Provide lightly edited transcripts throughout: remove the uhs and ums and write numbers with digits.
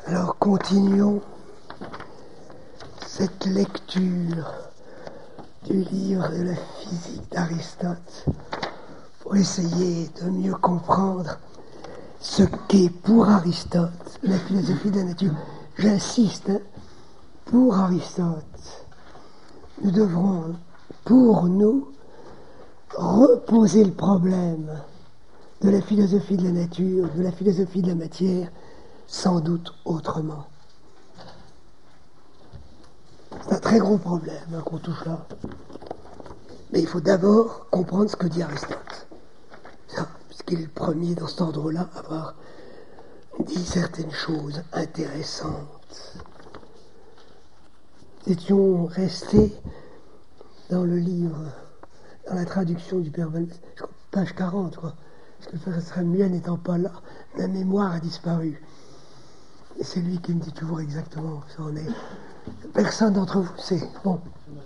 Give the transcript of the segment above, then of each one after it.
Alors continuons cette lecture du livre de la physique d'Aristote pour essayer de mieux comprendre ce qu'est pour Aristote la philosophie de la nature. J'insiste, pour Aristote, nous devrons, pour nous, reposer le problème de la philosophie de la nature, de la philosophie de la matière, sans doute autrement. C'est un très gros problème qu'on touche là. Mais il faut d'abord comprendre ce que dit Aristote. Ça, puisqu'il est le premier dans cet ordre-là à avoir dit certaines choses intéressantes. Nous étions restés dans le livre, dans la traduction du Père Valmès, page 40, quoi. Parce que le Père Samuel n'étant pas là, ma mémoire a disparu. Et c'est lui qui me dit toujours exactement où ça en est. Personne d'entre vous sait. Bon.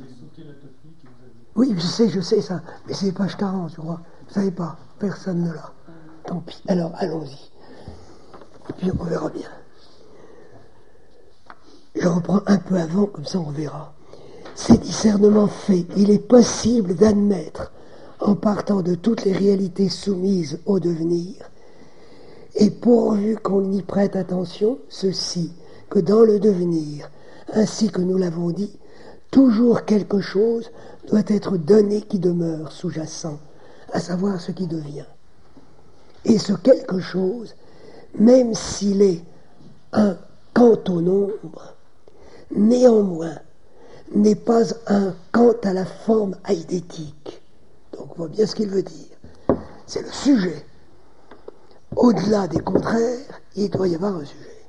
Oui, je sais ça. Mais c'est page 40, je crois. Vous savez pas. Personne ne l'a. Tant pis. Alors, allons-y. Et puis, on verra bien. Je reprends un peu avant, comme ça on verra. Ces discernements faits, il est possible d'admettre, en partant de toutes les réalités soumises au devenir, et pourvu qu'on y prête attention, ceci, que dans le devenir, ainsi que nous l'avons dit, toujours quelque chose doit être donné qui demeure sous-jacent, à savoir ce qui devient. Et ce quelque chose, même s'il est un quant au nombre, néanmoins, n'est pas un quant à la forme eidétique. Donc on voit bien ce qu'il veut dire. C'est le sujet. Au-delà des contraires, il doit y avoir un sujet.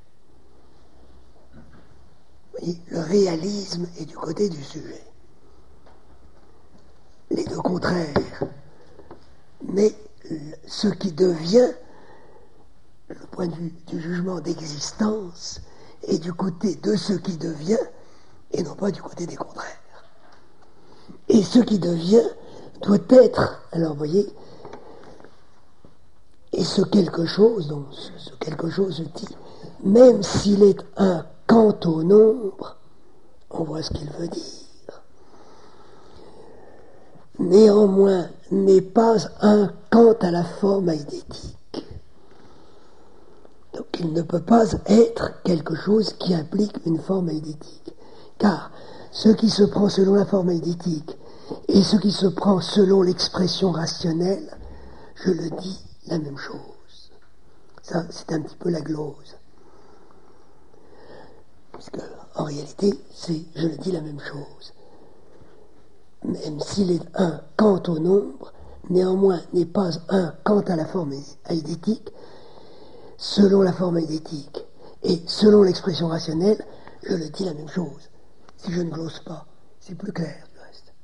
Vous voyez, le réalisme est du côté du sujet. Les deux contraires. Mais ce qui devient, le point de vue du jugement d'existence, est du côté de ce qui devient, et non pas du côté des contraires. Et ce qui devient doit être, alors vous voyez, et ce quelque chose, donc ce quelque chose dit, même s'il est un quant au nombre, on voit ce qu'il veut dire. Néanmoins, n'est pas un quant à la forme eidétique. Donc il ne peut pas être quelque chose qui implique une forme eidétique. Car ce qui se prend selon la forme eidétique et ce qui se prend selon l'expression rationnelle, je le dis, la même chose. Ça, c'est un petit peu la glose. Parce que, en réalité, c'est, je le dis, la même chose. Même s'il est un quant au nombre, néanmoins n'est pas un quant à la forme eidétique, selon la forme eidétique et selon l'expression rationnelle, je le dis la même chose. Si je ne glose pas, c'est plus clair du reste.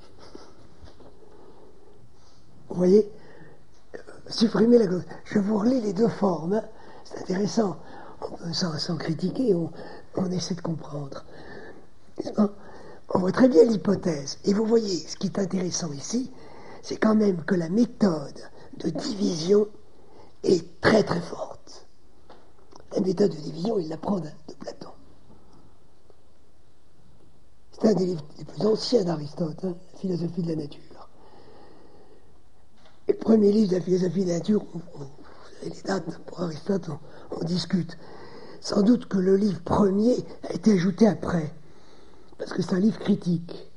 Vous voyez, supprimer la glose. Je vous relis les deux formes, hein. C'est intéressant. Sans critiquer, on essaie de comprendre. On voit très bien l'hypothèse. Et vous voyez, ce qui est intéressant ici, c'est quand même que la méthode de division est très très forte. La méthode de division, il la prend de Platon. C'est un des livres les plus anciens d'Aristote, hein, la philosophie de la nature. Et le premier livre de la philosophie de la nature, vous savez les dates, pour Aristote, on discute. Sans doute que le livre premier a été ajouté après, parce que c'est un livre critique.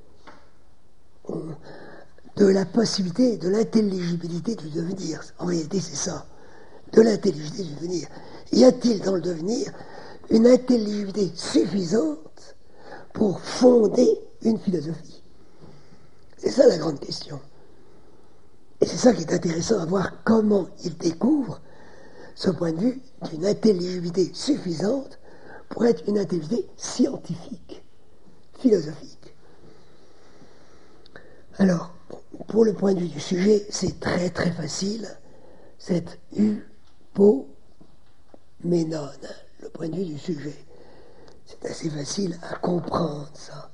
De la possibilité, de l'intelligibilité du devenir. En réalité, c'est ça. De l'intelligibilité du devenir. Y a-t-il dans le devenir une intelligibilité suffisante pour fonder une philosophie? C'est ça la grande question. Et c'est ça qui est intéressant à voir comment il découvre ce point de vue d'une intelligibilité suffisante pour être une intelligibilité scientifique, philosophique. Alors, pour le point de vue du sujet, c'est très très facile, cette hypoménone, le point de vue du sujet. C'est assez facile à comprendre ça.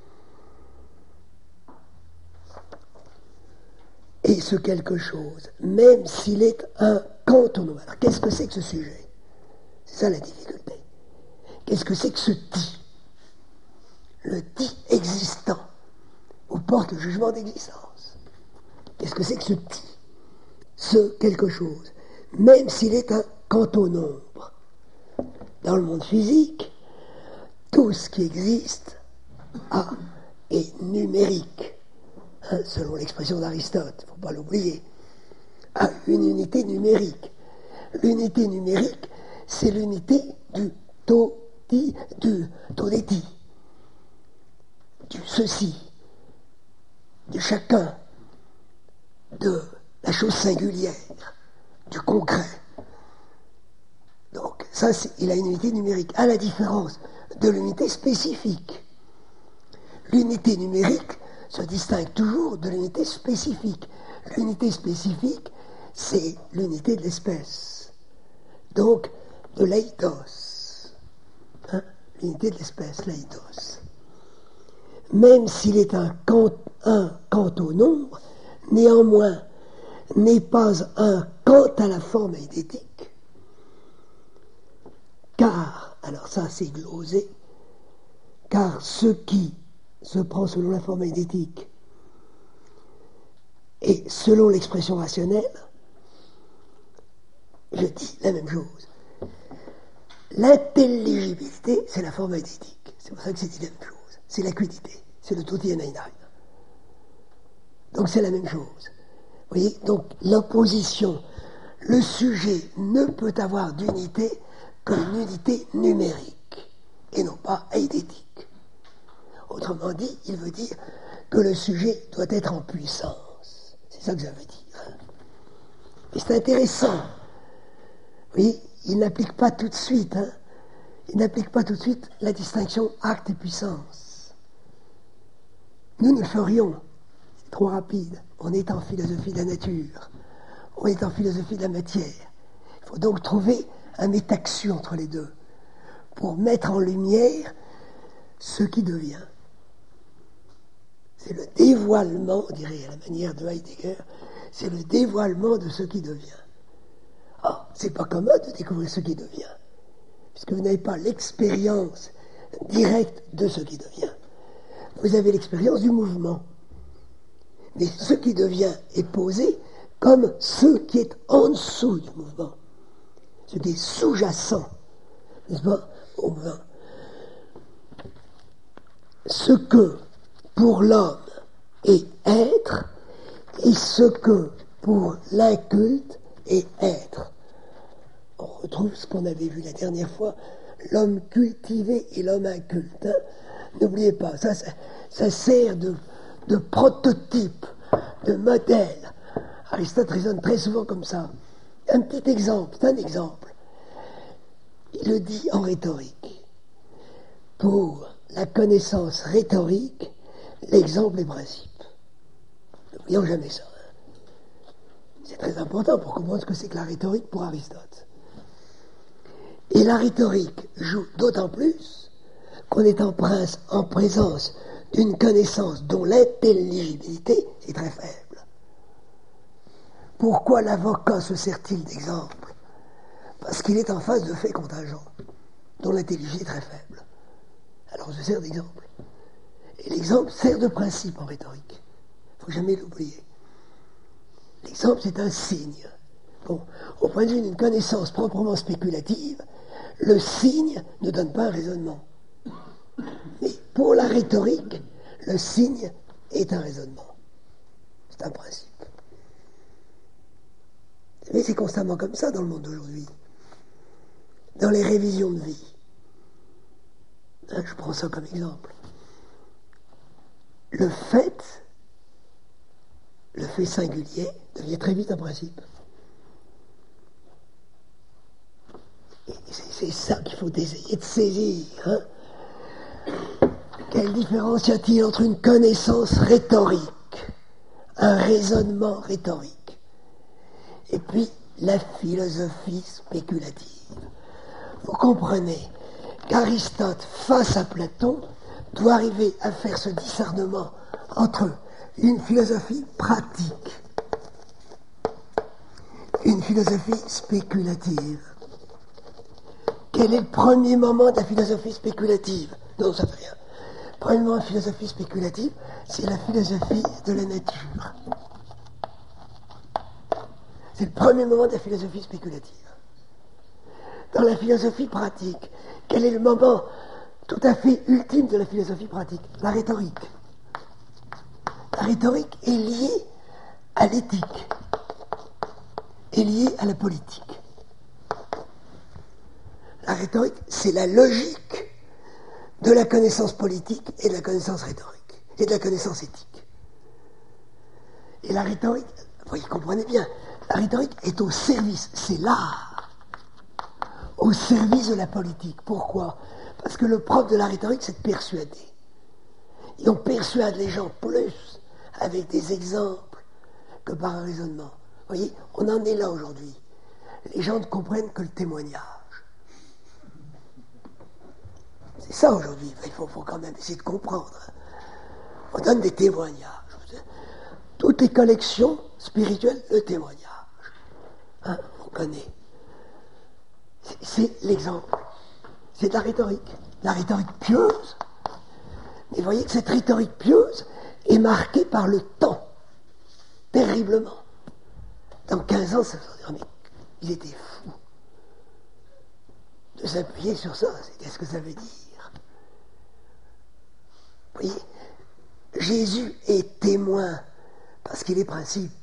Et ce quelque chose, même s'il est un quant au nombre. Alors qu'est-ce que c'est que ce sujet? C'est ça la difficulté. Qu'est-ce que c'est que ce ti? Le ti existant, où porte le jugement d'existence. Qu'est-ce que c'est que ce ti? Ce quelque chose, même s'il est un quant au nombre. Dans le monde physique, tout ce qui existe est numérique, selon l'expression d'Aristote, il ne faut pas l'oublier, a une unité numérique. L'unité numérique, c'est l'unité du taux des ti, du ceci, du chacun, de la chose singulière, du concret. Donc, ça, il a une unité numérique, à la différence de l'unité spécifique. L'unité numérique se distingue toujours de l'unité spécifique. L'unité spécifique, c'est l'unité de l'espèce. Donc, de l'eidos. L'unité de l'espèce, l'eidos. Même s'il est un quant au nombre, néanmoins, n'est pas un quant à la forme eidétique. Car, alors ça c'est glosé, car ce qui se prend selon la forme eidétique et selon l'expression rationnelle, je dis la même chose. L'intelligibilité, c'est la forme eidétique. C'est pour ça que c'est dit la même chose. C'est l'acuité, c'est le tutti et einai. Donc c'est la même chose. Vous voyez, donc l'opposition, le sujet ne peut avoir d'unité qu'une unité numérique, et non pas eidétique. Autrement dit, il veut dire que le sujet doit être en puissance. C'est ça que ça veut dire. Et c'est intéressant. Vous voyez, il n'applique pas tout de suite, il n'applique pas tout de suite la distinction acte et puissance. Nous le ferions, c'est trop rapide. On est en philosophie de la nature, on est en philosophie de la matière. Il faut donc trouver un métaxu entre les deux pour mettre en lumière ce qui devient. C'est le dévoilement, on dirait à la manière de Heidegger, c'est le dévoilement de ce qui devient. Ah, c'est pas commode de découvrir ce qui devient, puisque vous n'avez pas l'expérience directe de ce qui devient. Vous avez l'expérience du mouvement. Mais ce qui devient est posé comme ce qui est en dessous du mouvement, ce qui est sous-jacent, n'est-ce pas, au mouvement. Ce que pour l'homme est être et ce que pour l'inculte est être. On retrouve ce qu'on avait vu la dernière fois, l'homme cultivé et l'homme inculte. N'oubliez pas, ça sert de prototype, de modèle. Aristote raisonne très souvent comme ça. Un petit exemple, c'est un exemple. Il le dit en rhétorique. Pour la connaissance rhétorique, l'exemple est principe. N'oublions jamais ça. C'est très important pour comprendre ce que c'est que la rhétorique pour Aristote. Et la rhétorique joue d'autant plus qu'on est en présence d'une connaissance dont l'intelligibilité est très faible. Pourquoi l'avocat se sert-il d'exemple? Parce qu'il est en face de faits contingents, dont l'intelligibilité est très faible. Alors on se sert d'exemple. Et l'exemple sert de principe en rhétorique. Il ne faut jamais l'oublier. L'exemple, c'est un signe. Bon, au point de vue d'une connaissance proprement spéculative, le signe ne donne pas un raisonnement. Mais pour la rhétorique, le signe est un raisonnement. C'est un principe. Mais c'est constamment comme ça dans le monde d'aujourd'hui. Dans les révisions de vie. Je prends ça comme exemple. Le fait singulier devient très vite un principe. Et c'est ça qu'il faut essayer de saisir. Quelle différence y a-t-il entre une connaissance rhétorique, un raisonnement rhétorique, et puis la philosophie spéculative? Vous comprenez qu'Aristote, face à Platon, doit arriver à faire ce discernement entre une philosophie pratique, une philosophie spéculative. Quel est le premier moment de la philosophie spéculative? Non, ça fait rien. Le premier moment de la philosophie spéculative, c'est la philosophie de la nature. C'est le premier moment de la philosophie spéculative. Dans la philosophie pratique, quel est le moment tout à fait ultime de la philosophie pratique? La rhétorique. La rhétorique est liée à l'éthique, est liée à la politique. La rhétorique, c'est la logique de la connaissance politique et de la connaissance rhétorique, et de la connaissance éthique. Et la rhétorique, vous comprenez bien, la rhétorique est au service, c'est l'art, au service de la politique. Pourquoi? Parce que le propre de la rhétorique, c'est de persuader. Et on persuade les gens plus avec des exemples que par un raisonnement. Vous voyez, on en est là aujourd'hui. Les gens ne comprennent que le témoignage. C'est ça aujourd'hui. Il faut quand même essayer de comprendre. On donne des témoignages. Toutes les collections spirituelles, le témoignage. Hein, on connaît. C'est l'exemple. C'est de la rhétorique. La rhétorique pieuse. Mais vous voyez que cette rhétorique pieuse est marquée par le temps. Terriblement. Dans 15 ans, ça se dirait, mais ils étaient fous. De s'appuyer sur ça, qu'est-ce que ça veut dire? Vous voyez, Jésus est témoin parce qu'il est principe.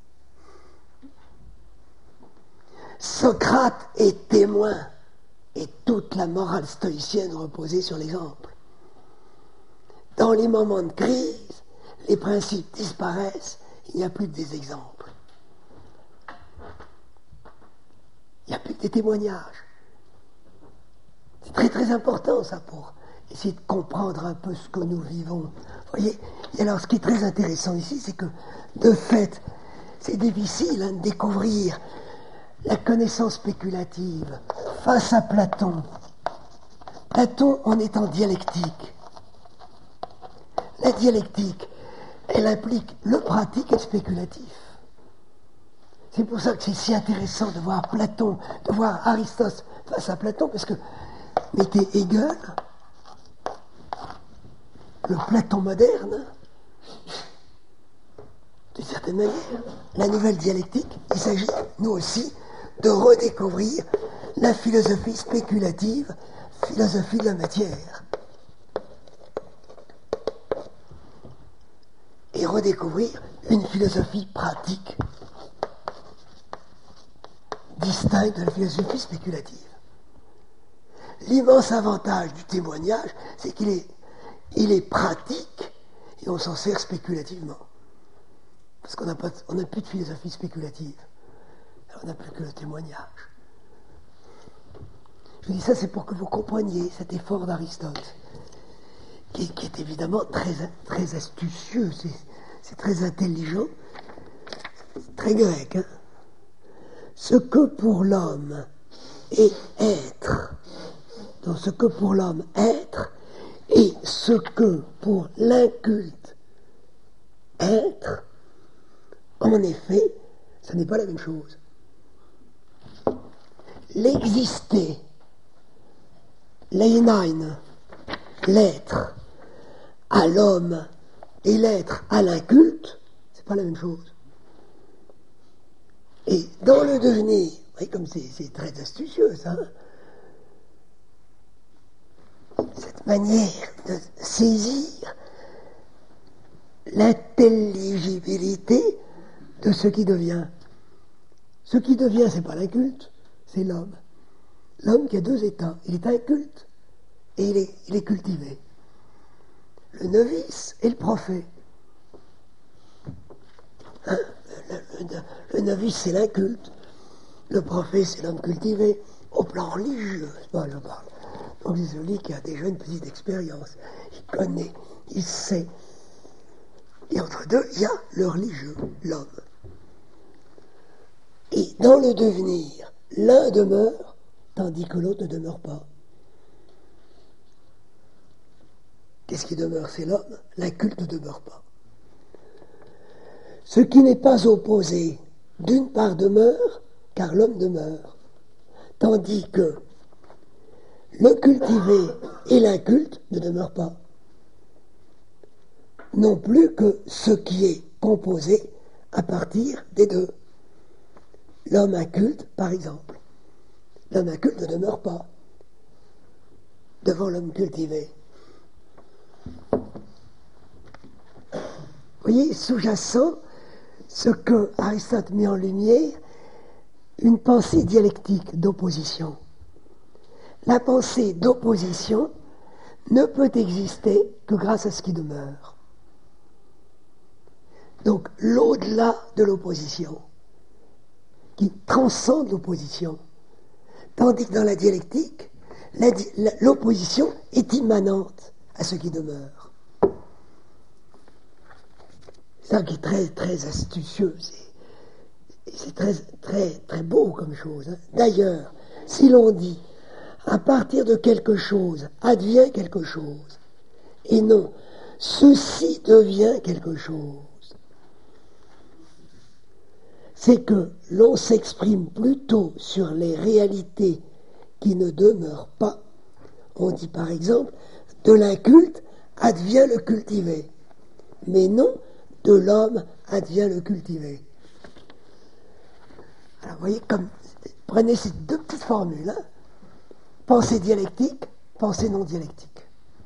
Socrate est témoin et toute la morale stoïcienne reposait sur l'exemple. Dans les moments de crise, les principes disparaissent, il n'y a plus que des exemples. Il n'y a plus que des témoignages. C'est très très important ça pour essayer de comprendre un peu ce que nous vivons. Vous voyez, et alors ce qui est très intéressant ici, c'est que de fait, c'est difficile de découvrir la connaissance spéculative face à Platon. Platon, on est en dialectique. La dialectique, elle implique le pratique et le spéculatif. C'est pour ça que c'est si intéressant de voir Platon, de voir Aristote face à Platon, parce que mettez Hegel, le Platon moderne, d'une certaine manière, la nouvelle dialectique, il s'agit, nous aussi, de redécouvrir la philosophie spéculative, philosophie de la matière. Et redécouvrir une philosophie pratique distincte de la philosophie spéculative. L'immense avantage du témoignage, c'est qu'il est pratique et on s'en sert spéculativement. Parce qu'on n'a plus de philosophie spéculative. Alors on n'a plus que le témoignage. Je vous dis ça, c'est pour que vous compreniez cet effort d'Aristote, qui est évidemment très, très astucieux, c'est très intelligent, c'est très grec. Hein. Ce que pour l'homme est être, donc ce que pour l'homme être, et ce que pour l'inculte être, en effet, ce n'est pas la même chose. L'exister, l'einein, l'être à l'homme et l'être à l'inculte, c'est pas la même chose. Et dans le devenir, vous voyez comme c'est très astucieux ça, cette manière de saisir l'intelligibilité de ce qui devient. Ce qui devient, c'est pas l'inculte, c'est l'homme. L'homme qui a deux états, il est inculte et il est cultivé. Le novice et le prophète. Hein? Le novice, c'est l'inculte. Le prophète, c'est l'homme cultivé. Au plan religieux, c'est pas, je parle. Donc c'est celui qui a déjà une petite expérience. Il connaît, il sait. Et entre deux, il y a le religieux, l'homme. Et dans le devenir, l'un demeure, tandis que l'autre ne demeure pas. Qu'est-ce qui demeure? C'est l'homme. L'inculte ne demeure pas. Ce qui n'est pas opposé, d'une part demeure, car l'homme demeure. Tandis que le cultivé et l'inculte ne demeurent pas. Non plus que ce qui est composé à partir des deux. L'homme inculte, par exemple. L'homme inculte ne demeure pas devant l'homme cultivé. Vous voyez, sous-jacent, ce que Aristote met en lumière, une pensée dialectique d'opposition. La pensée d'opposition ne peut exister que grâce à ce qui demeure. Donc, l'au-delà de l'opposition, qui transcende l'opposition. Tandis que dans la dialectique, l'opposition est immanente à ce qui demeure. C'est ça qui est très, très astucieux. C'est très, très, très beau comme chose. Hein. D'ailleurs, si l'on dit à partir de quelque chose advient quelque chose, et non ceci devient quelque chose, c'est que l'on s'exprime plutôt sur les réalités qui ne demeurent pas. On dit par exemple, de l'inculte advient le cultivé, mais non de l'homme advient le cultivé. Alors vous voyez, prenez ces deux petites formules, hein. Pensée dialectique, pensée non dialectique.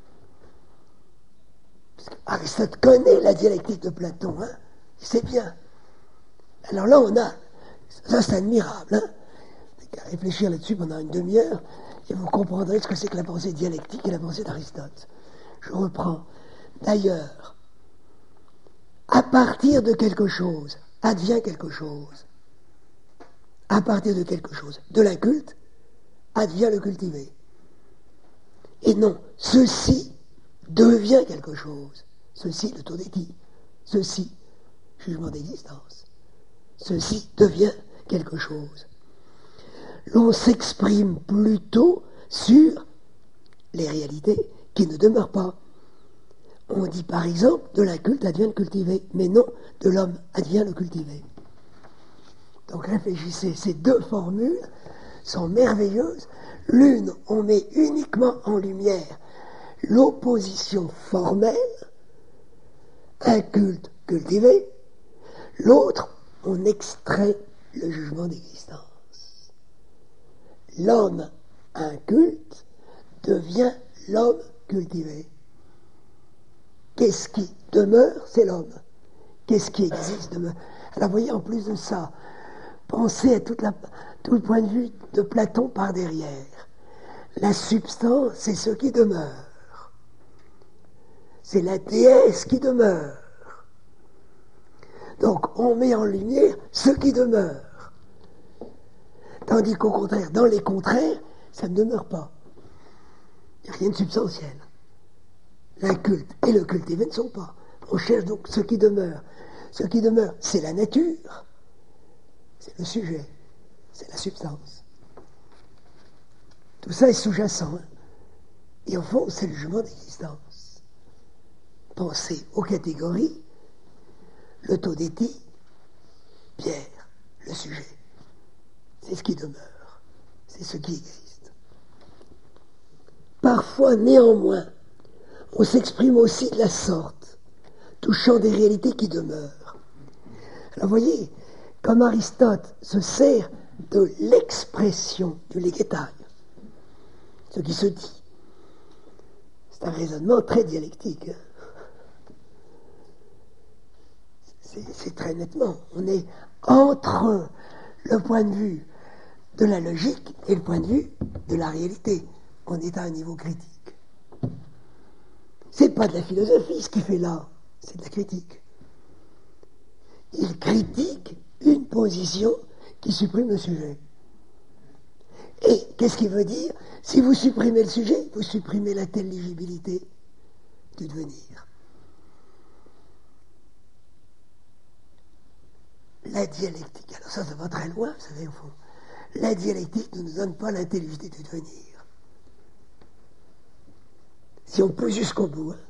Parce qu'Aristote connaît la dialectique de Platon, hein. Il sait bien. Alors là, on a, ça c'est admirable, hein. À réfléchir là-dessus pendant une demi-heure, et vous comprendrez ce que c'est que la pensée dialectique et la pensée d'Aristote. Je reprends. D'ailleurs, à partir de quelque chose, advient quelque chose. À partir de quelque chose, de l'inculte, advient le cultivé. Et non, ceci devient quelque chose. Ceci, le taux d'équilibre. Ceci, jugement d'existence. Ceci devient quelque chose. L'on s'exprime plutôt sur les réalités qui ne demeurent pas. On dit par exemple, de l'inculte advient le cultivé, mais non, de l'homme advient le cultivé. Donc réfléchissez, ces deux formules sont merveilleuses. L'une, on met uniquement en lumière l'opposition formelle, inculte, cultivé. L'autre, on extrait le jugement d'existence. L'homme inculte devient l'homme cultivé. Qu'est-ce qui demeure? C'est l'homme. Qu'est-ce qui existe demeure. Alors vous voyez, en plus de ça, pensez à tout le point de vue de Platon par derrière. La substance, c'est ce qui demeure. C'est la déesse qui demeure. Donc, on met en lumière ce qui demeure. Tandis qu'au contraire, dans les contraires, ça ne demeure pas. Il n'y a rien de substantiel. L'inculte et le cultivé ne sont pas. On cherche donc ce qui demeure. Ce qui demeure, c'est la nature. C'est le sujet. C'est la substance. Tout ça est sous-jacent. Hein. Et au fond, c'est le jugement d'existence. Pensez aux catégories, le taux d'éthique, Pierre, le sujet. C'est ce qui demeure. C'est ce qui existe. Parfois, néanmoins, on s'exprime aussi de la sorte, touchant des réalités qui demeurent. Alors, vous voyez, comme Aristote se sert de l'expression du legetai, ce qui se dit. C'est un raisonnement très dialectique. Hein. C'est très nettement. On est entre le point de vue de la logique et le point de vue de la réalité. On est à un niveau critique. C'est pas de la philosophie ce qu'il fait là, c'est de la critique. Il critique une position qui supprime le sujet. Et qu'est-ce qu'il veut dire? Si vous supprimez le sujet, vous supprimez l'intelligibilité du devenir. La dialectique, alors ça va très loin, vous savez, au fond. La dialectique ne nous donne pas l'intelligibilité du devenir. Si on pousse jusqu'au bout, hein.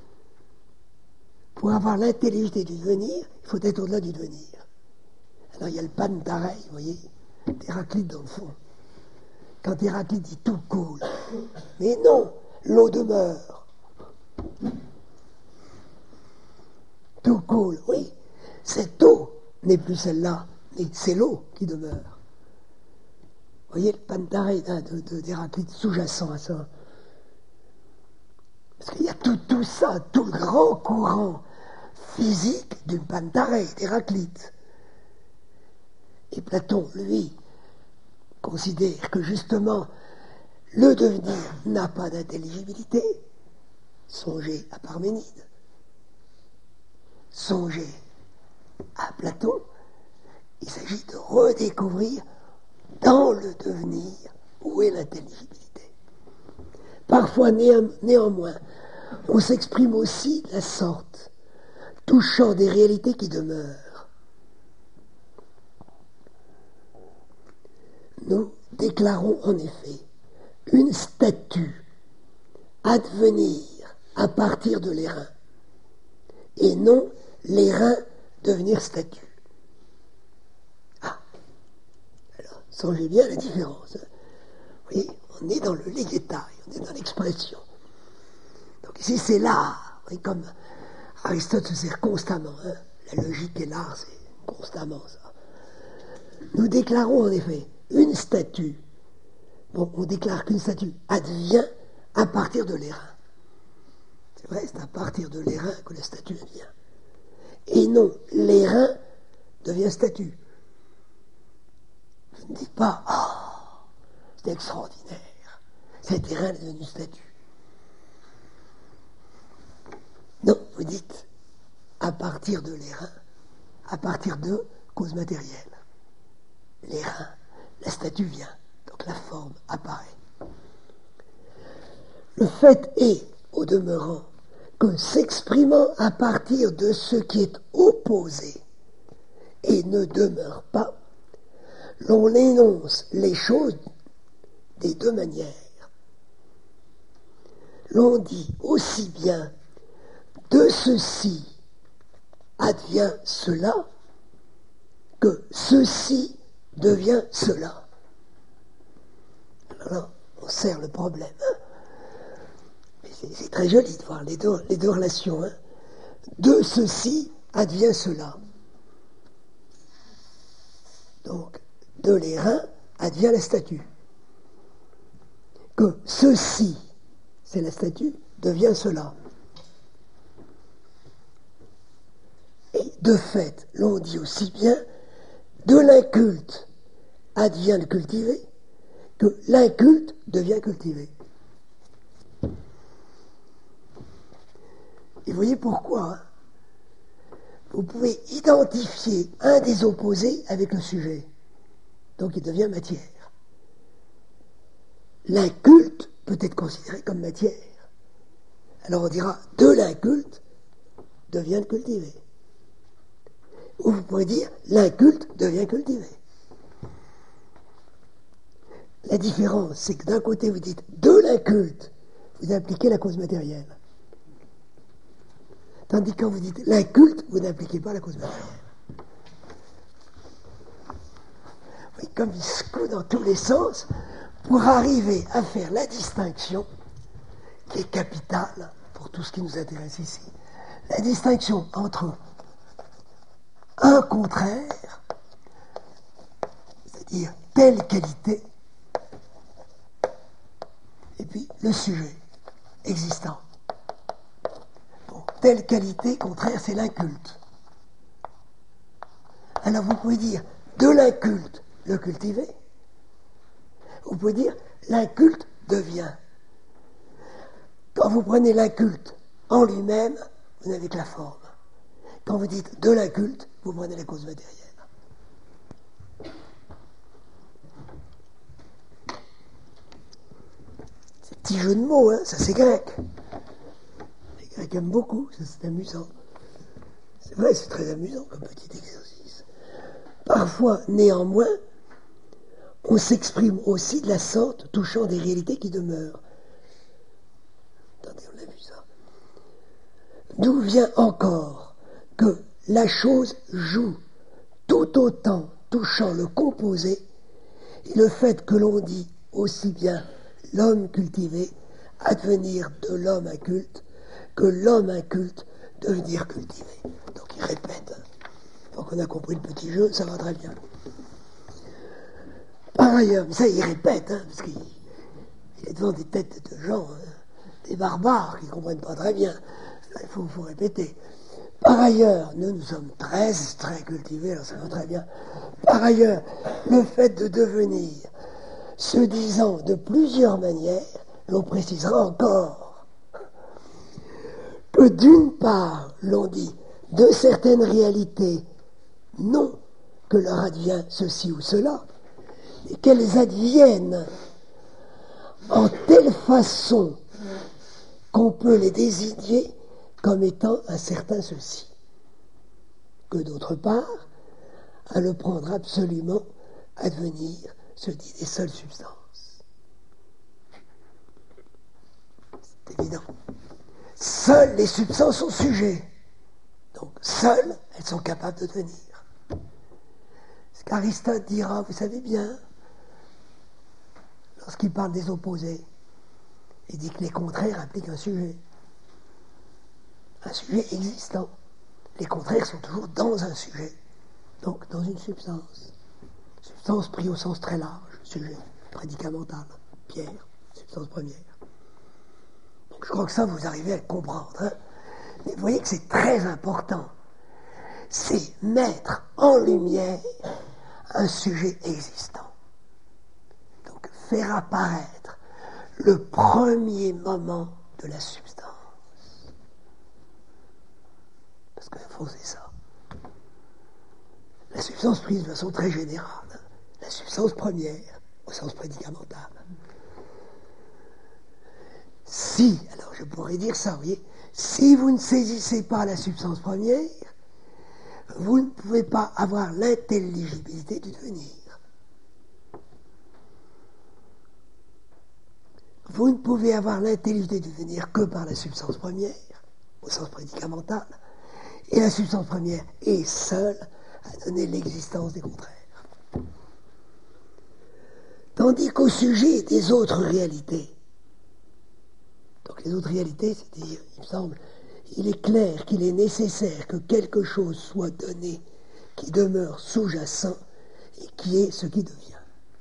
Pour avoir l'intelligibilité du devenir, il faut être au-delà du devenir. Alors il y a le pantarei, vous voyez, d'Héraclite dans le fond. Quand Héraclite dit tout coule, Mais non, l'eau demeure. Tout coule, oui. Cette eau n'est plus celle-là, mais c'est l'eau qui demeure. Vous voyez le Pantare d'Héraclite sous-jacent à ça. Parce qu'il y a tout ça, tout le grand courant physique d'une Pantare d'Héraclite. Et Platon, lui, considère que justement, le devenir n'a pas d'intelligibilité. Songez à Parménide. Songez à Platon. Il s'agit de redécouvrir dans le devenir où est l'intelligibilité. Parfois, néanmoins, on s'exprime aussi de la sorte, touchant des réalités qui demeurent. Nous déclarons en effet une statue advenir à partir de l'airain, et non l'airain devenir statue. Ah, alors, songez bien la différence. Vous voyez, on est dans le léguétail, on est dans l'expression. Donc ici, c'est l'art. Vous voyez, comme Aristote se sert constamment. Hein, la logique et l'art, c'est constamment ça. Nous déclarons en effet une statue. Bon, on déclare qu'une statue advient à partir de l'airain. C'est vrai, c'est à partir de l'airain que la statue advient. Et non, l'airain devient statue. Je ne dis pas, oh, c'est extraordinaire, cet airain est devenu statue. Non, vous dites, à partir de l'airain, à partir de cause matérielle. L'airain, la statue vient, donc la forme apparaît. Le fait est, au demeurant, que s'exprimant à partir de ce qui est opposé et ne demeure pas, l'on énonce les choses des deux manières. L'on dit aussi bien de ceci advient cela que ceci devient cela. Alors là, on serre le problème. Hein. C'est très joli de voir les deux relations. Hein. De ceci advient cela. Donc, de l'airain advient la statue. Que ceci, c'est la statue, devient cela. Et de fait, l'on dit aussi bien, de l'inculte advient le cultivé, que l'inculte devient cultivé. Et vous voyez pourquoi, hein, vous pouvez identifier un des opposés avec le sujet. Donc il devient matière. L'inculte peut être considéré comme matière. Alors on dira, de l'inculte devient le cultivé. Ou vous pourrez dire, l'inculte devient cultivé. La différence, c'est que d'un côté vous dites, de l'inculte, vous impliquez la cause matérielle. Tandis que quand vous dites l'inculte, vous n'impliquez pas la cause matérielle. Oui, comme il se coud dans tous les sens pour arriver à faire la distinction qui est capitale pour tout ce qui nous intéresse ici. La distinction entre un contraire, c'est-à-dire telle qualité, et puis le sujet existant. Telle qualité, contraire, c'est l'inculte. Alors vous pouvez dire de l'inculte le cultivé. Vous pouvez dire l'inculte devient. Quand vous prenez l'inculte en lui-même, vous n'avez que la forme. Quand vous dites de l'inculte, vous prenez la cause matérielle. C'est un petit jeu de mots, hein, ça c'est grec. Les Grecs aiment beaucoup, ça c'est amusant. C'est vrai, c'est très amusant comme petit exercice. Parfois, néanmoins, on s'exprime aussi de la sorte, touchant des réalités qui demeurent. Attendez, on a vu ça. D'où vient encore que la chose joue tout autant touchant le composé, et le fait que l'on dit aussi bien l'homme cultivé advenir de l'homme inculte, que l'homme inculte devenir cultivé. Donc il répète. Donc on a compris le petit jeu, ça va très bien. Par ailleurs, mais ça il répète, parce qu'il est devant des têtes de gens, des barbares qui ne comprennent pas très bien. Il faut répéter. Par ailleurs, nous sommes très cultivés, alors ça va très bien. Par ailleurs, le fait de devenir, se disant de plusieurs manières, l'on précisera encore que d'une part, l'on dit de certaines réalités, non que leur advient ceci ou cela, mais qu'elles adviennent en telle façon qu'on peut les désigner comme étant un certain ceci. Que d'autre part, à le prendre absolument, advenir, se dit des seules substances. C'est évident. Seules les substances sont sujets. Donc, seules, elles sont capables de devenir. Ce qu'Aristote dira, vous savez bien, lorsqu'il parle des opposés, il dit que les contraires impliquent un sujet existant. Les contraires sont toujours dans un sujet, donc dans une substance. Substance pris au sens très large, sujet, prédicamental, pierre, substance première. Donc je crois que ça, vous arrivez à le comprendre. Mais vous voyez que c'est très important. C'est mettre en lumière un sujet existant. Donc faire apparaître le premier moment de la substance. Parce que fond, c'est ça. La substance prise de façon très générale, la substance première, au sens prédicamental. Si, alors je pourrais dire ça, vous voyez, si vous ne saisissez pas la substance première, vous ne pouvez pas avoir l'intelligibilité du devenir. Vous ne pouvez avoir l'intelligibilité du devenir que par la substance première, au sens prédicamental, et la substance première est seule à donner l'existence des contraires. Tandis qu'au sujet des autres réalités, donc les autres réalités, c'est-à-dire, il me semble, il est clair qu'il est nécessaire que quelque chose soit donné qui demeure sous-jacent et qui est ce qui devient.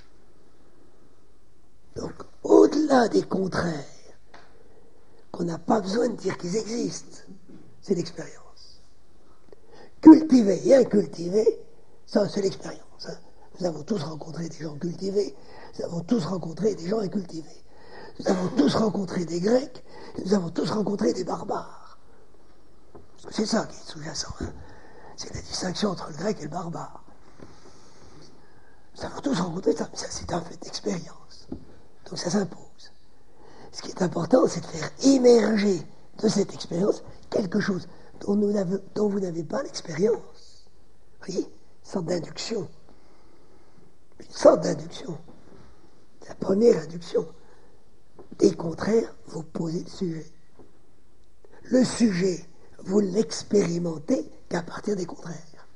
Donc, au-delà des contraires, qu'on n'a pas besoin de dire qu'ils existent, c'est l'expérience. Cultiver et incultiver, ça c'est l'expérience. Nous avons tous rencontré des gens cultivés, nous avons tous rencontré des gens incultivés. Nous avons tous rencontré des Grecs, nous avons tous rencontré des barbares. Parce que c'est ça qui est sous-jacent. C'est la distinction entre le grec et le barbare. Nous avons tous rencontré ça, mais ça c'est un fait d'expérience. Donc ça s'impose. Ce qui est important, c'est de faire émerger de cette expérience quelque chose dont vous n'avez pas l'expérience. Vous voyez, une sorte d'induction. Une sorte d'induction. La première induction. Des contraires, vous posez le sujet. Le sujet, vous l'expérimentez qu'à partir des contraires.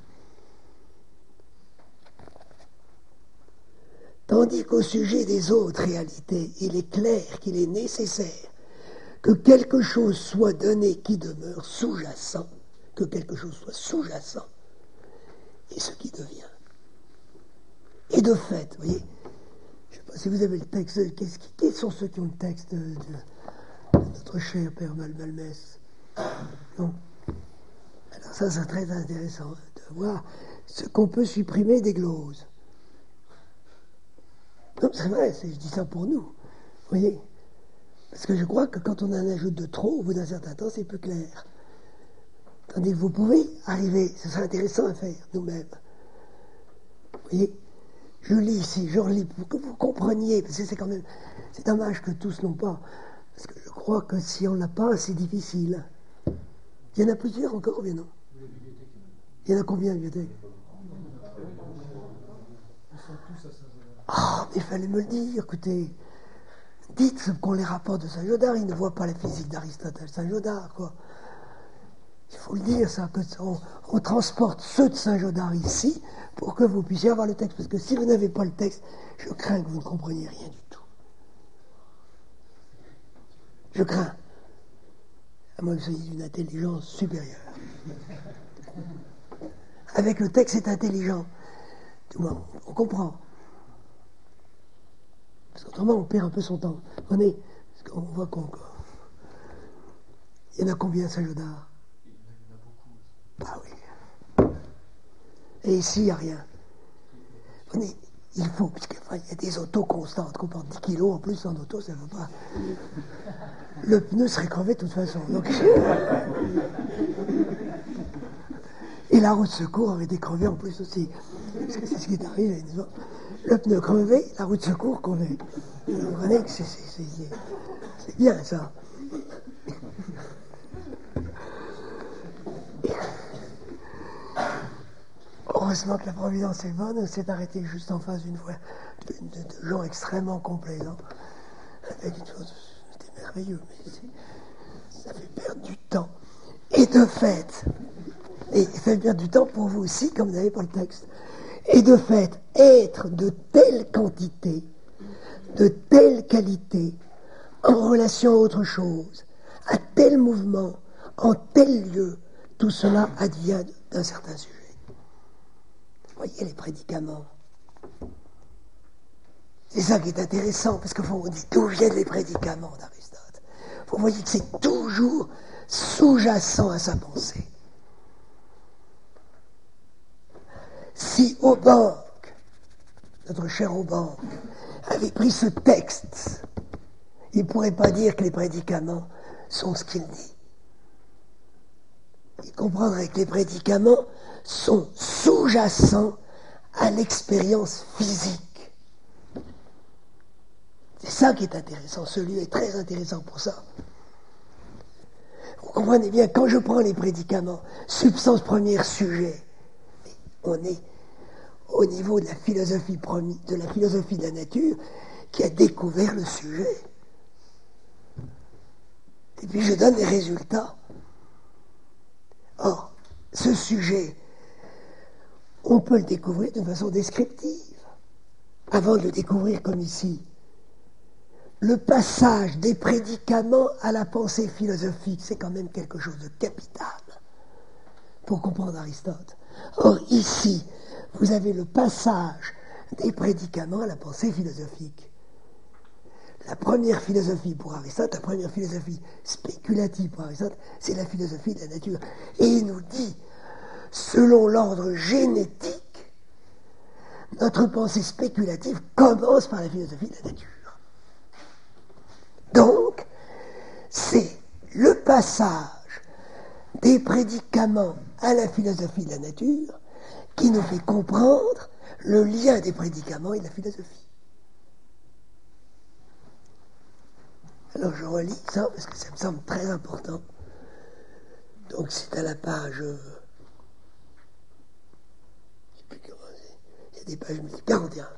Tandis qu'au sujet des autres réalités, il est clair qu'il est nécessaire que quelque chose soit donné qui demeure sous-jacent, que quelque chose soit sous-jacent, et ce qui devient. Et de fait, vous voyez, je ne sais pas si vous avez le texte, quels sont ceux qui ont le texte de notre cher Père Malmès? Non. Alors ça, c'est très intéressant de voir ce qu'on peut supprimer des gloses. Non, c'est vrai, je dis ça pour nous, vous voyez. Parce que je crois que quand on en ajoute de trop, au bout d'un certain temps, c'est plus clair. Tandis que vous pouvez arriver, ce serait intéressant à faire, nous-mêmes. Vous voyez, je lis ici, je relis, pour que vous compreniez, parce que c'est quand même, c'est dommage que tous n'ont pas, parce que je crois que si on ne l'a pas, c'est difficile. Il y en a plusieurs encore, bien non? Il y en a combien, bibliothèque? Ah, mais il fallait me le dire, écoutez. Dites qu'on les rapports de Saint-Jodard, ils ne voient pas la physique d'Aristote, Saint-Jodard, quoi. Il faut le dire, ça, on transporte ceux de Saint-Jodard ici pour que vous puissiez avoir le texte. Parce que si vous n'avez pas le texte, je crains que vous ne compreniez rien du tout. Je crains. À moins que vous soyez d'une intelligence supérieure. Avec le texte, c'est intelligent. Du moins, on comprend. Parce qu'autrement, on perd un peu son temps. On voit qu'on... Il y en a combien, Saint-Jodard? Il y en a beaucoup. Ah oui. Et ici, il n'y a rien. Il faut, puisqu'il y a des autos constantes, qu'on porte 10 kilos en plus en auto, ça ne veut pas. Le pneu serait crevé de toute façon. Donc... Et la roue de secours aurait été crevée en plus aussi. Parce que c'est ce qui est arrivé. Le pneu crevé, la roue de secours crevée. Vous comprenez que c'est bien ça. Heureusement que la Providence est bonne, on s'est arrêté juste en face d'une fois de gens extrêmement complaisants. Avec une chose, c'était merveilleux, mais ça fait perdre du temps. Et de fait, et ça fait perdre du temps pour vous aussi, comme vous n'avez pas le texte. Et de fait, être de telle quantité, de telle qualité, en relation à autre chose, à tel mouvement, en tel lieu, tout cela advient d'un certain sujet. Voyez les prédicaments. C'est ça qui est intéressant, parce que on dit d'où viennent les prédicaments d'Aristote. Vous voyez que c'est toujours sous-jacent à sa pensée. Si Aubanque, notre cher Aubanque, avait pris ce texte, il ne pourrait pas dire que les prédicaments sont ce qu'il dit. Il comprendrait que les prédicaments sont sous-jacents à l'expérience physique. C'est ça qui est intéressant. Ce lieu est très intéressant pour ça. Vous comprenez bien, quand je prends les prédicaments, substance première, sujet, on est au niveau de la philosophie de la nature qui a découvert le sujet. Et puis je donne les résultats. Or, ce sujet, on peut le découvrir de façon descriptive. Avant de le découvrir comme ici, le passage des prédicaments à la pensée philosophique, c'est quand même quelque chose de capital pour comprendre Aristote. Or, ici, vous avez le passage des prédicaments à la pensée philosophique. La première philosophie pour Aristote, la première philosophie spéculative pour Aristote, c'est la philosophie de la nature. Et il nous dit, selon l'ordre génétique, notre pensée spéculative commence par la philosophie de la nature. Donc, c'est le passage des prédicaments à la philosophie de la nature qui nous fait comprendre le lien des prédicaments et de la philosophie. Alors je relis ça parce que ça me semble très important. Donc c'est à la page... je ne sais plus comment c'est. Il y a des pages 41.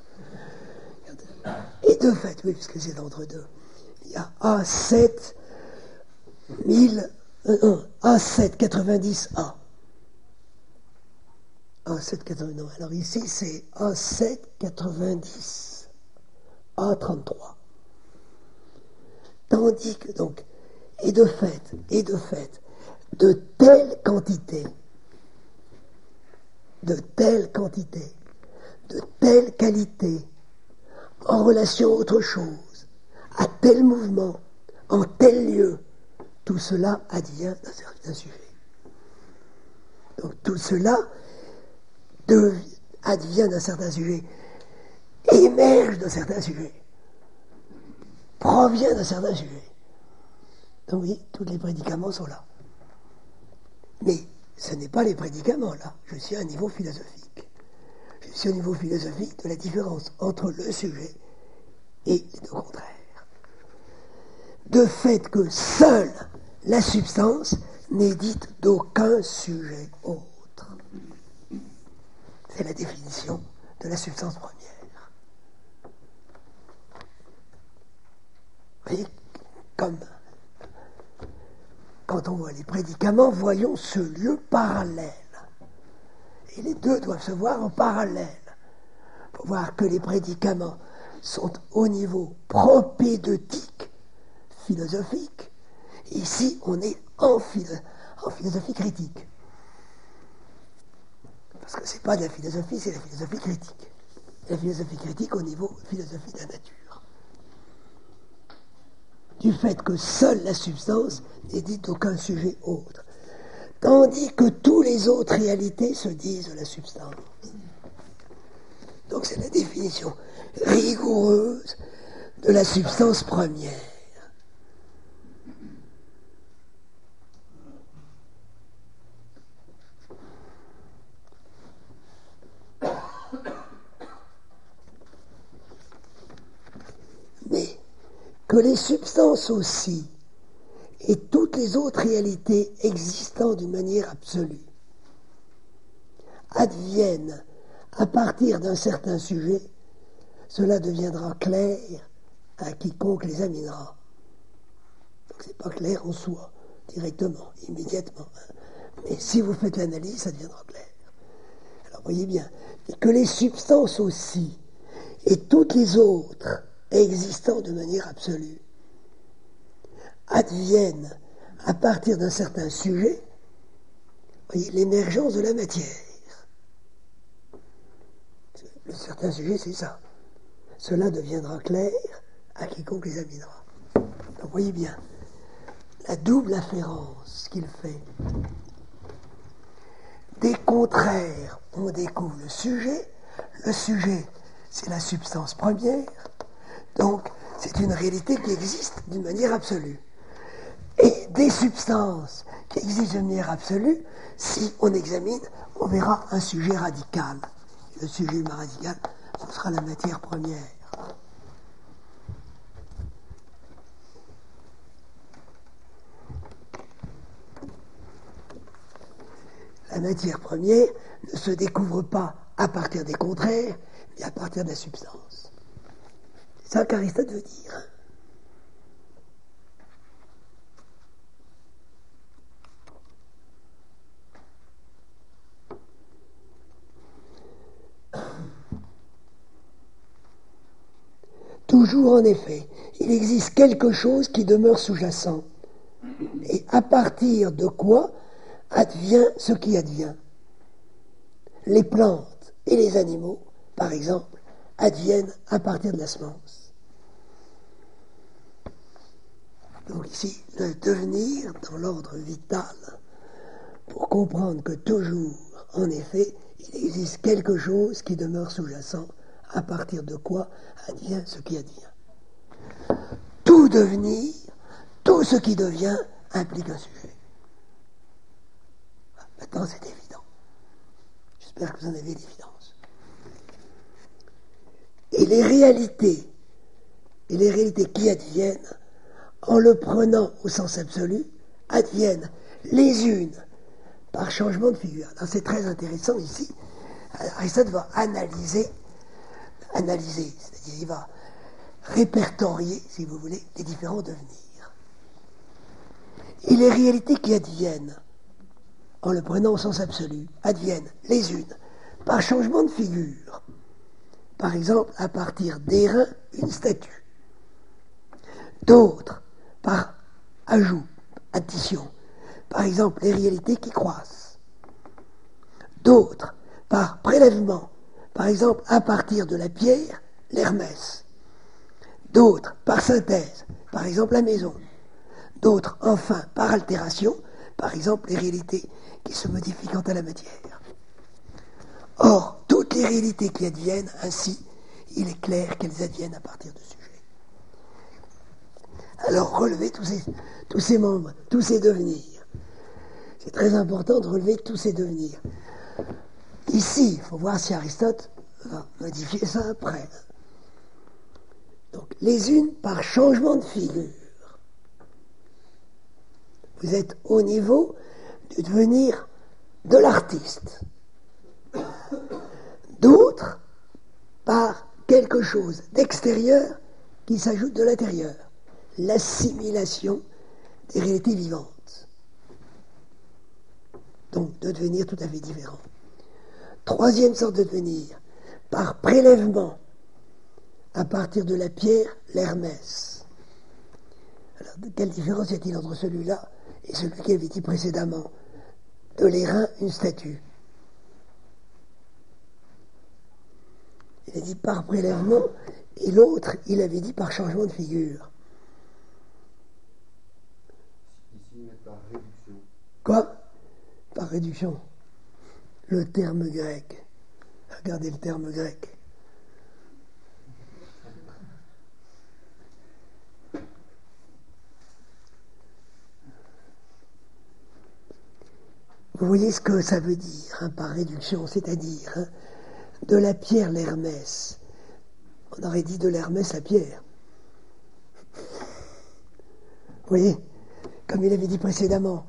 Et de fait, oui, parce que c'est entre deux. Il y a A7 A790A. A790. Alors ici c'est A790 A33. Tandis que donc, et de fait, de telle quantité, de telle qualité, en relation à autre chose, à tel mouvement, en tel lieu, tout cela advient d'un sujet. Donc tout cela advient d'un certain sujet, émerge d'un certain sujet, provient d'un certain sujet. Donc oui, tous les prédicaments sont là. Mais ce n'est pas les prédicaments là. Je suis à un niveau philosophique. Je suis au niveau philosophique de la différence entre le sujet et les deux contraires. De fait que seule la substance n'est dite d'aucun sujet autre. C'est la définition de la substance première. Vous voyez, comme quand on voit les prédicaments, voyons ce lieu parallèle. Et les deux doivent se voir en parallèle. Pour voir que les prédicaments sont au niveau propédeutique, philosophique. Ici, on est en philosophie critique. Parce que ce n'est pas de la philosophie, c'est la philosophie critique. La philosophie critique au niveau philosophie de la nature. Du fait que seule la substance n'est dite d'aucun sujet autre. Tandis que toutes les autres réalités se disent de la substance. Donc c'est la définition rigoureuse de la substance première. Mais que les substances aussi et toutes les autres réalités existant d'une manière absolue adviennent à partir d'un certain sujet, cela deviendra clair à quiconque les examinera. Donc c'est pas clair en soi, directement, immédiatement. Mais si vous faites l'analyse, ça deviendra clair. Alors voyez bien, que les substances aussi et toutes les autres existant de manière absolue adviennent à partir d'un certain sujet, voyez, l'émergence de la matière. Le certain sujet, c'est ça. Cela deviendra clair à quiconque l'examinera. Donc voyez bien, la double afférence qu'il fait. Des contraires, on découvre le sujet. Le sujet, c'est la substance première. Donc, c'est une réalité qui existe d'une manière absolue. Et des substances qui existent d'une manière absolue, si on examine, on verra un sujet radical. Le sujet radical, ce sera la matière première. La matière première ne se découvre pas à partir des contraires, mais à partir de la substance. C'est ça qu'Aristote veut dire. Toujours en effet, il existe quelque chose qui demeure sous-jacent. Et à partir de quoi advient ce qui advient. Les plantes et les animaux, par exemple, adviennent à partir de la semence. Donc ici, le devenir dans l'ordre vital, pour comprendre que toujours, en effet, il existe quelque chose qui demeure sous-jacent, à partir de quoi advient ce qui advient. Tout devenir, tout ce qui devient, implique un sujet. Maintenant, c'est évident. J'espère que vous en avez l'évidence. Et les réalités qui adviennent, en le prenant au sens absolu, adviennent les unes par changement de figure. Alors, c'est très intéressant ici. Aristote va analyser, c'est-à-dire il va répertorier, si vous voulez, les différents devenirs. Et les réalités qui adviennent, en le prenant au sens absolu, adviennent les unes par changement de figure. Par exemple, à partir d'airain, une statue. D'autres, par ajout, addition. Par exemple, les réalités qui croissent. D'autres, par prélèvement. Par exemple, à partir de la pierre, l'Hermès. D'autres, par synthèse. Par exemple, la maison. D'autres, enfin, par altération. Par exemple, les réalités qui se modifient quant à la matière. Or, toutes les réalités qui adviennent ainsi, il est clair qu'elles adviennent à partir de sujets. Alors, relevez tous ces membres, tous ces devenirs. C'est très important de relever tous ces devenirs. Ici, il faut voir si Aristote va modifier ça après. Donc, les unes par changement de figure. Vous êtes au niveau du devenir de l'artiste. D'autres par quelque chose d'extérieur qui s'ajoute de l'intérieur. L'assimilation des réalités vivantes. Donc, de devenir tout à fait différent. Troisième sorte de devenir, par prélèvement, à partir de la pierre, l'Hermès. Alors, quelle différence y a-t-il entre celui-là et celui qui avait dit précédemment? De l'airain, une statue. Il a dit par prélèvement, et l'autre, il avait dit par changement de figure. Ici, mais par réduction. Quoi? Par réduction. Le terme grec. Regardez le terme grec. Vous voyez ce que ça veut dire, hein, par réduction, c'est-à-dire hein, de la pierre l'Hermès. On aurait dit de l'Hermès à pierre. Vous voyez, comme il avait dit précédemment.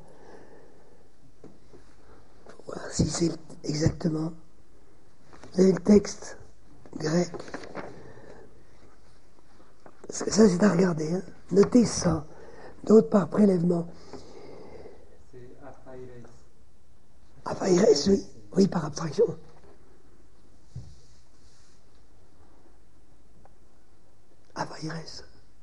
Il faut voir si c'est exactement. Vous avez le texte grec. Parce que ça, c'est à regarder. Hein. Notez ça. D'autres par prélèvement. C'est aphaïres. Aphaïres, oui. Oui, par abstraction. Aphaïres.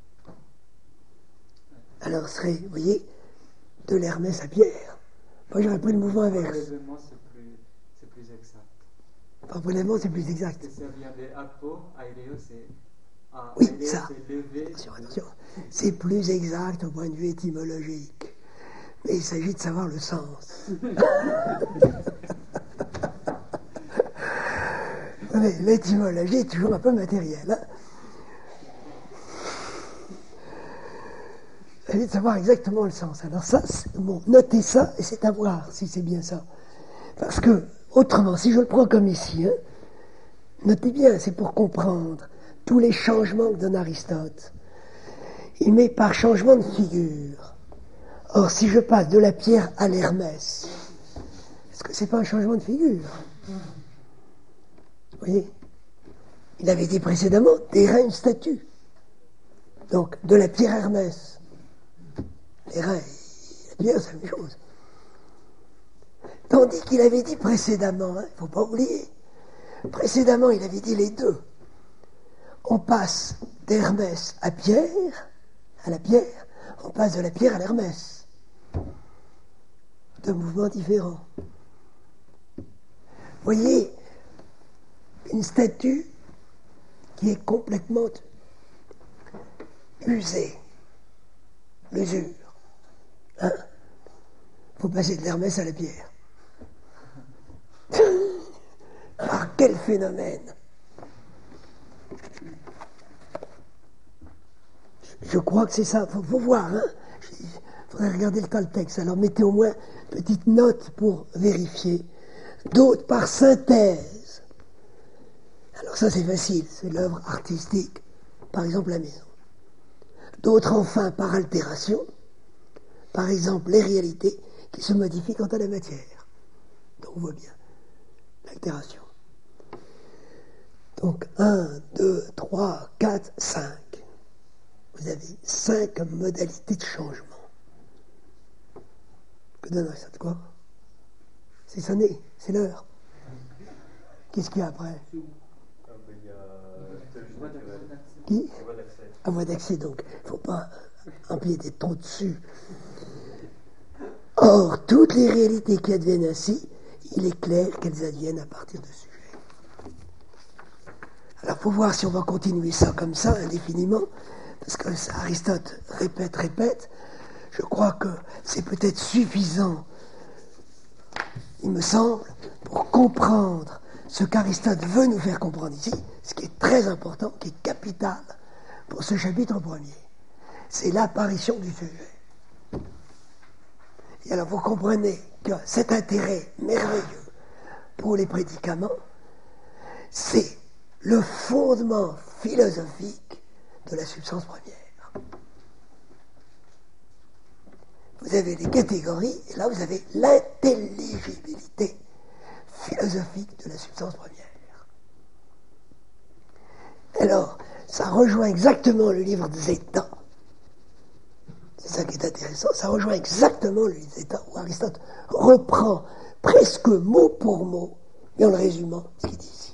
Alors, ce serait, vous voyez, de l'Hermès à pierre. Moi, j'aurais pris le mouvement inverse. Prélèvement, c'est plus exact. Par prélèvement, c'est plus exact. Parce que ça vient de apo, aéreo, c'est. Oui, aéreo, ça. c'est levé. Attention. C'est plus exact au point de vue étymologique. Mais il s'agit de savoir le sens. Mais l'étymologie est toujours un peu matérielle. Hein. Il s'agit de savoir exactement le sens. Alors ça, bon, notez ça, et c'est à voir si c'est bien ça. Parce que, autrement, si je le prends comme ici, hein, notez bien, c'est pour comprendre tous les changements que donne Aristote. Il met par changement de figure. Or, si je passe de la pierre à l'Hermès, est-ce que c'est pas un changement de figure? Vous voyez? Il avait dit précédemment, d'airain une statue. Donc, de la pierre Hermès. L'airain et la pierre, c'est la même chose. Tandis qu'il avait dit précédemment, il ne faut pas oublier, précédemment, il avait dit les deux. On passe d'Hermès à la pierre, on passe de la pierre à l'Hermès. Deux mouvements différents. Vous voyez, une statue qui est complètement usée, l'usure. Hein? Il faut passer de l'Hermès à la pierre. Par quel phénomène? Je crois que c'est ça. Il faut voir. Hein? Il faudrait regarder le texte. Alors mettez au moins une petite note pour vérifier. D'autres par synthèse. Alors ça c'est facile. C'est l'œuvre artistique. Par exemple la maison. D'autres enfin par altération. Par exemple les réalités qui se modifient quant à la matière. Donc on voit bien. L'altération. Donc 1, 2, 3, 4, 5. Vous avez 5 modalités de changement. Que donnerait ça de quoi? C'est sonné, c'est l'heure. Qu'est-ce qu'il y a après? Qui? La voie d'accès, donc. Il ne faut pas empiéter trop dessus. Or, toutes les réalités qui adviennent ainsi, il est clair qu'elles adviennent à partir de sujets. Alors, pour voir si on va continuer ça comme ça, indéfiniment, parce que Aristote répète, je crois que c'est peut-être suffisant, il me semble, pour comprendre ce qu'Aristote veut nous faire comprendre ici, ce qui est très important, qui est capital pour ce chapitre premier. C'est l'apparition du sujet. Et alors vous comprenez que cet intérêt merveilleux pour les prédicaments, c'est le fondement philosophique de la substance première. Vous avez les catégories, et là vous avez l'intelligibilité philosophique de la substance première. Alors, ça rejoint exactement le livre de Zéta. C'est ça qui est intéressant. Ça rejoint exactement le livre de Zéta, où Aristote reprend presque mot pour mot, mais en le résumant, ce qu'il dit ici.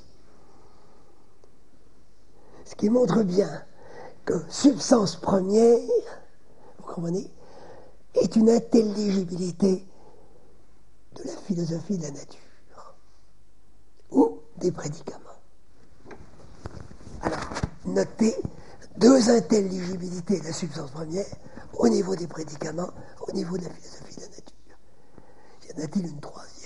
Ce qui montre bien que substance première, vous comprenez, est une intelligibilité de la philosophie de la nature ou des prédicaments. Alors, notez deux intelligibilités de la substance première au niveau des prédicaments, au niveau de la philosophie de la nature. Y en a-t-il une troisième?